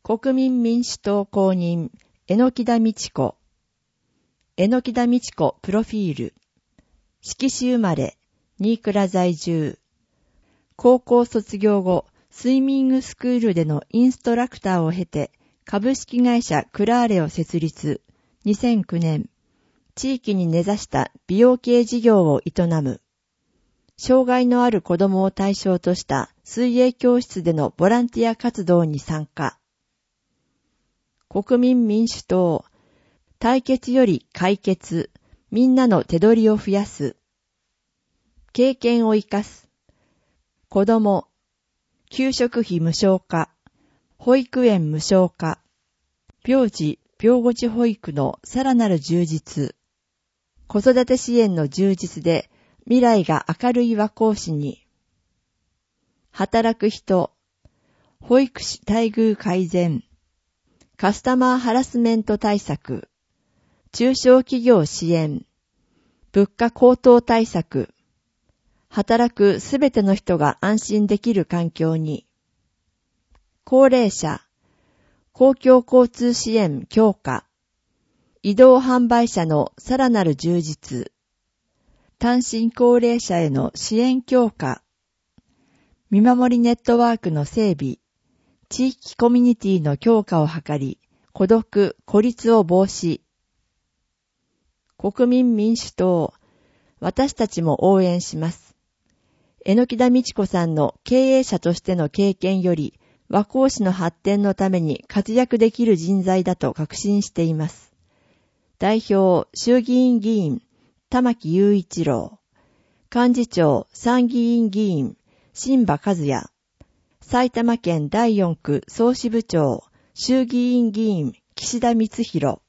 国民民主党公認、榎田美智子。榎田美智子プロフィール。志木市生まれ、新倉在住。高校卒業後、スイミングスクールでのインストラクターを経て、株式会社クラーレを設立。2009年、地域に根ざした美容系事業を営む。障害のある子どもを対象とした水泳教室でのボランティア活動に参加。国民民主党、対決より解決、みんなの手取りを増やす。経験を生かす。子ども、給食費無償化、保育園無償化、病児、病後児保育のさらなる充実。子育て支援の充実で未来が明るい和光市に。働く人、保育士待遇改善、カスタマーハラスメント対策、中小企業支援、物価高騰対策、働くすべての人が安心できる環境に。高齢者、公共交通支援強化、移動販売車のさらなる充実、単身高齢者への支援強化、見守りネットワークの整備、地域コミュニティの強化を図り、孤独・孤立を防止。国民民主党、私たちも応援します。榎田美智子さんの経営者としての経験より、和光市の発展のために活躍できる人材だと確信しています。代表、衆議院議員、玉木雄一郎。幹事長、参議院議員、新葉和也。埼玉県第4区総支部長、衆議院議員、岸田光弘。